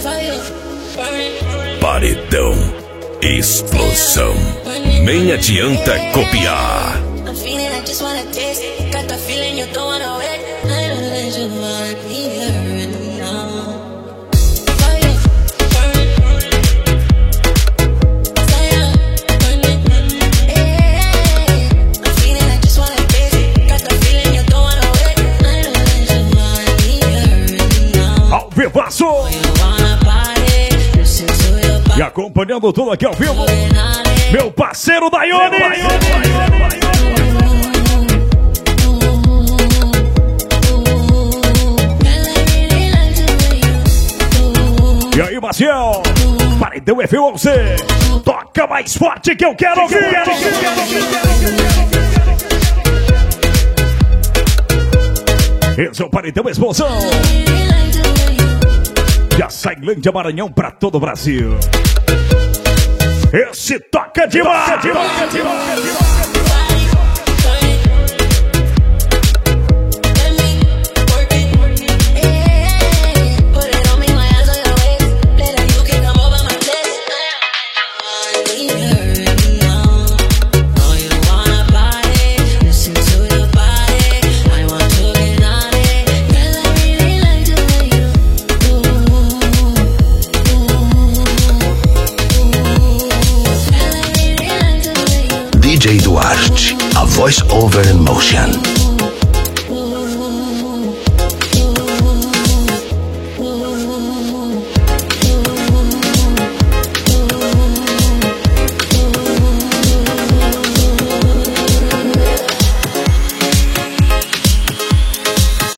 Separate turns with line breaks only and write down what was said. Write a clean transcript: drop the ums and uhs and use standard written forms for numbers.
Paredão Explosão. Nem adianta copiar.
Ao vivaço! E acompanhando tudo aqui ao vivo, meu parceiro Daione! E aí, Maciel? Paredão F11, toca mais forte que eu quero ouvir! Esse é o Paredão Explosão. De Açailândia, Maranhão, pra todo o Brasil. Esse toca demais!
DJ Duarte, a voice over in motion.